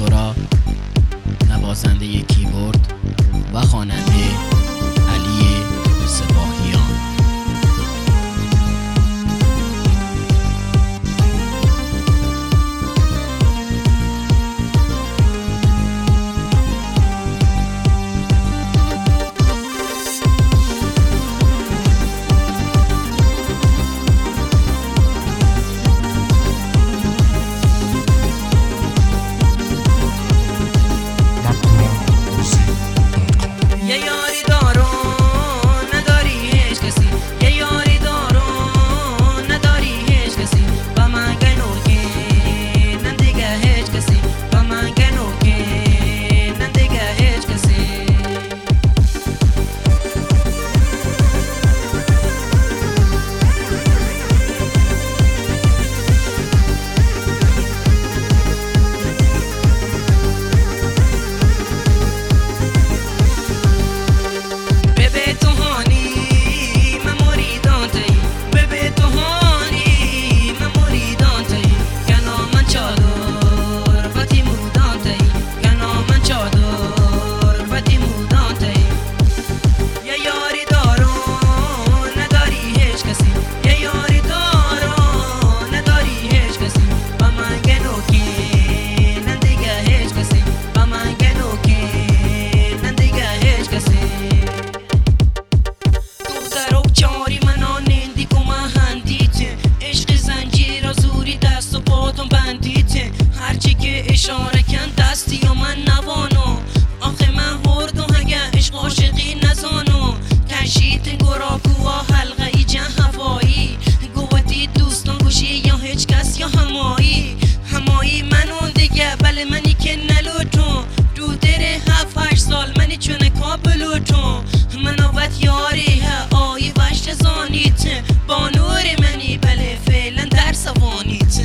سورا، نوازنده کیبورد و خواننده علی سپاهیان. اشاره کن دستی و من نوانو، آخه من هردو هگه عشق عاشقی نزانو، کشید گراکو و حلقه ای جن هوایی، گوتی دوستان گوشی یا هیچ کس یا همایی منون دیگه، بله منی که نلوتو دو دره 7-8 سال منی چونه کابلو تو منوت یاری ها آیی وشت زانیت با نور منی، بله فعلا در سوانیت.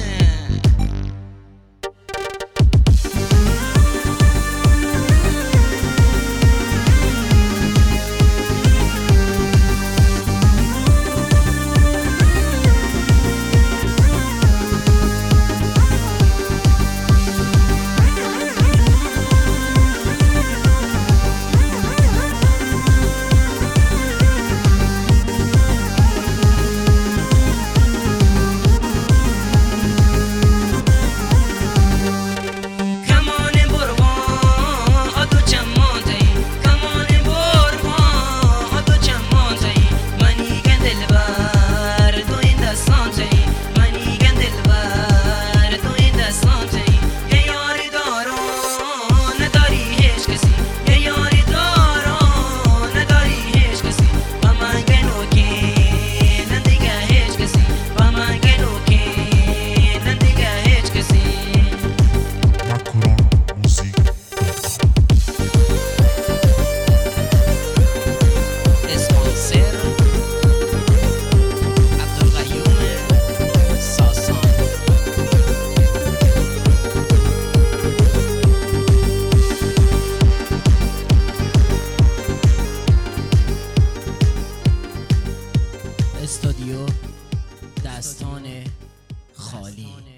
استودیو دستان خالی.